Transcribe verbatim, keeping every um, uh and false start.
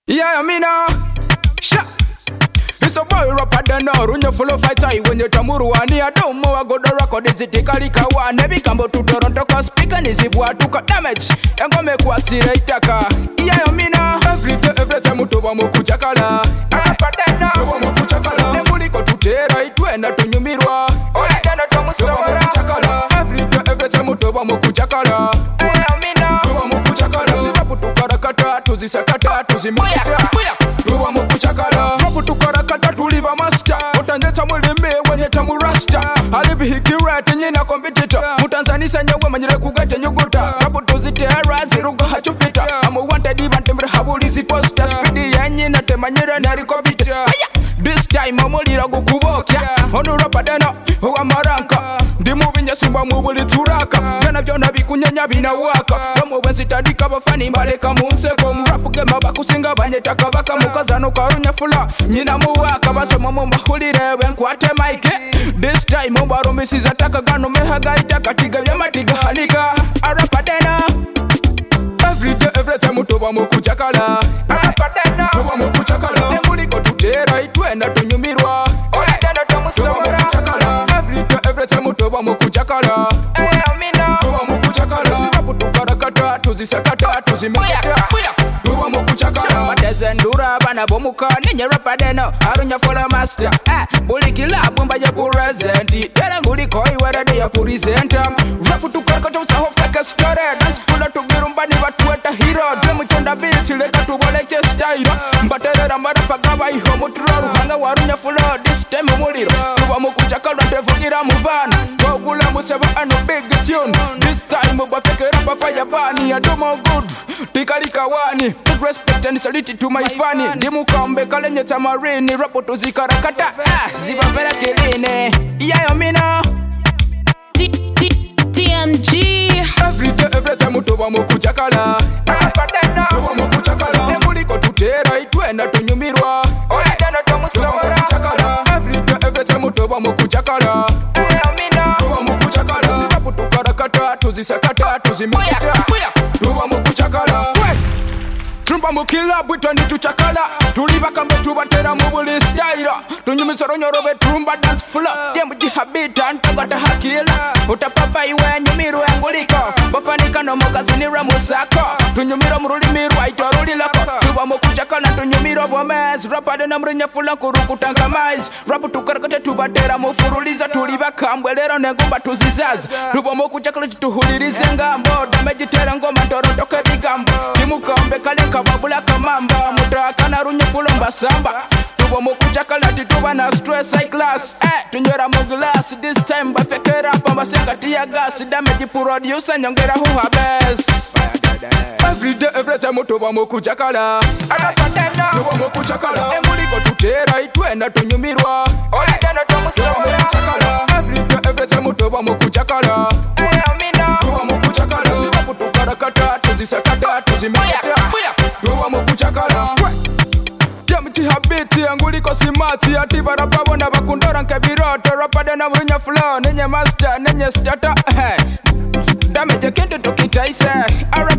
Yeah, I mean, uh, sha. It's a boy rapper than all. When you follow fight, I when you tamuru ani, I don't know. I go to record is it Kalika one. Never come to Toronto cause speaking is if what took a damage. And go make what see itaka. Yeah, I mean, uh, every day, every time to Wamuku Chakala. Rapper than all. Wamuku Chakala. Nemuli go to Terra, it went to New Mirror. All I cannot do is Chakala. Every day, every time to Wamuku Chakala. Yeah, I mean, uh, Wamuku Chakala. Zipapu to Karakata, to the Sakata, to the Maya. Tuwa mukuchakala Rapu tukarakata tuliva master Utanjeta mulime wenye tamu rasta Alibi hikirete nyina kompetita Mutanzanisa nyewe manyire kugete nyuguta Rapu tuzite arazi ruga hachupita Amu wanted even tembre habulizi poster Speedy ya nyina temanyire nerikobita This time amulira gukubokya Onu rapa dena uwa maranka Ndimu vinya simba mubuli turaka Jana vyona vikunyanya vina waka Kamu wenzitadika bafani mbaleka munseko Mrapu gema bakusinga banyetaka baka Mukazano karunya fula Nyina muwaka basoma mumahulire wenkwate maike This time mbaro misiza taka gano mehaga itaka Tiga vyama tiga halika Arapa dena Every day every time utoba mukuchakala Arapa dena Utoba mukuchakala Nemuliko tutera itwenda tunyumirwa Ola dena tamusawara Every day every time utoba mukuchakala Amina Utoba mukuchakala Zipapu tukarakata tuzisakata tuzimekata Utoba mukuchakala Matezendura bana bomuka Ninye rapa deno arunya fola master Eh, bulikila bumba ya purezenti Yere nguliko iwere de ya purizenta Rapu tukarakata usaho fake story Dance fula tugirumba ni watu weta hero Demu chonda biti leka tuwaleke style Mbaterera marapa gaba iho muturaru Hanga warunya fula this time muliro Utoba mukuchakala tevugira mubana Wagula museba ano big tune This time ubafeke rapa fire bani I do more good Tikalika wani Big respect and salute to my funny Dimu kambe kalenye tamarini Rapo tuzikarakata ah, Ziba vera kiline Yeah, Amina T M G Every day, every time utoba mukuchakala Utoba mukuchakala Nemuliko tutera itwenda tunyumirwa Ola dena tamusawara Every day, every time utoba mukuchakala Amina Utoba mukuchakala Zipapu tukarakata tuzisakata tuzimekata Utoba mukuchakala Trumpa mukila bwitwa ni tuchakala Tuliva kambe tubatera mubuli style Tunyumisoro nyorobe trumba dance floor Demu jihabita ntagata hakila Utapapa iwe nyumiru yanguliko Bapanika no mokazinira musako Tunyumiro murulimiru aitoruli lako Tuba mukuchakala tunyumiro bomez Rapa dena mrinya fula kuruku tangamais Rapu tukarakate tubatera mufuruliza Tuliva kambwe lero negumba tuzizaza Tuba mukuchakala tutuhulirize ngambo Damejitera ngoma torotoke bigambo Timu kambe kaleka babula kamamba Mutraka na runye kulomba samba Tuba mukuchakala tituba na stress high class Eh, tunywera mu glass This time bafekera pamba sekati ya gas Damage producer nyongera huha best Every day every time tuba mukuchakala Arapatena Tuba mukuchakala Emuliko tutera itwenda tunyumirwa Ola dena tamusawara Every day every time tuba mukuchakala Amina Tuba mukuchakala Zipapu tukarakata tuzisakata tuzimekata Tuba mukuchakala Jamuchi habiti anguliko simati Ati barapa bona bakundora nkebiroto Rapa dena mrunya flow Nenye master, nenye starter Damage kintu tukitaise